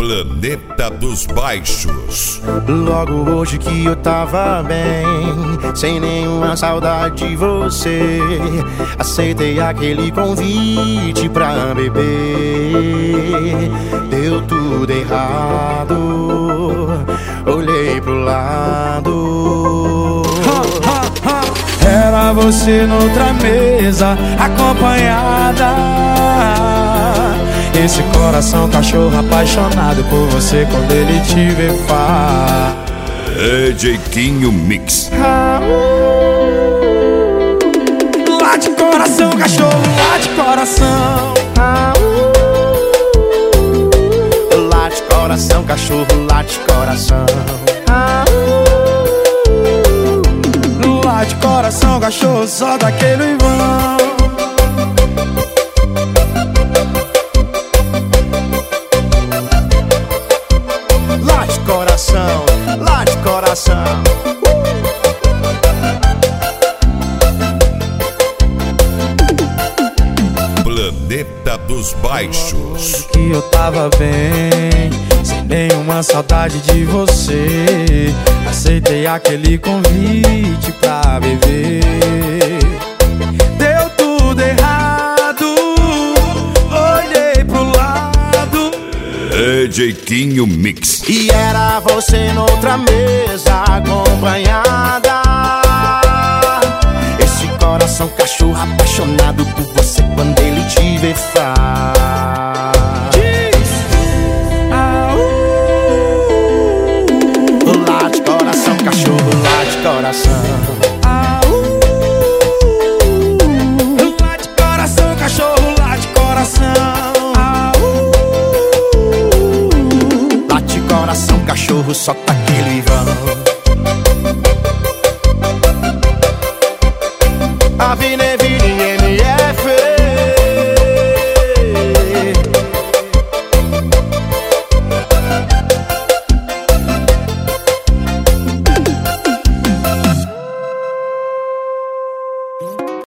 Planeta dos Baixos. Logo hoje que eu tava bem, sem nenhuma saudade de você, aceitei aquele convite pra beber. Deu tudo errado, olhei pro lado. Era você noutra mesa, acompanhada. Esse coração cachorro apaixonado por você quando ele te vê faz. É Jeitinho Mix. Late coração, cachorro, late coração. Late coração, cachorro, late coração. Late coração, cachorro, só daquele vão. Late coração, late coração. Planeta dos Baixos. Que eu tava bem, sem nenhuma saudade de você, aceitei aquele convite pra beber. Deu tudo errado, olhei pro lado. É Jeitinho Mix. E era você noutra mesa, acompanhada. Esse coração cachorro apaixonado por você quando ele te vê faz. Late coração, cachorro, late coração. Late coração, cachorro, late coração. Late coração, cachorro, só tá aquele vão. A vida é